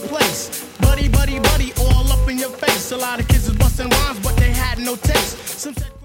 place. Buddy, buddy, buddy, all up in your face. A lot of kids was busting rhymes, but they had no taste. Some said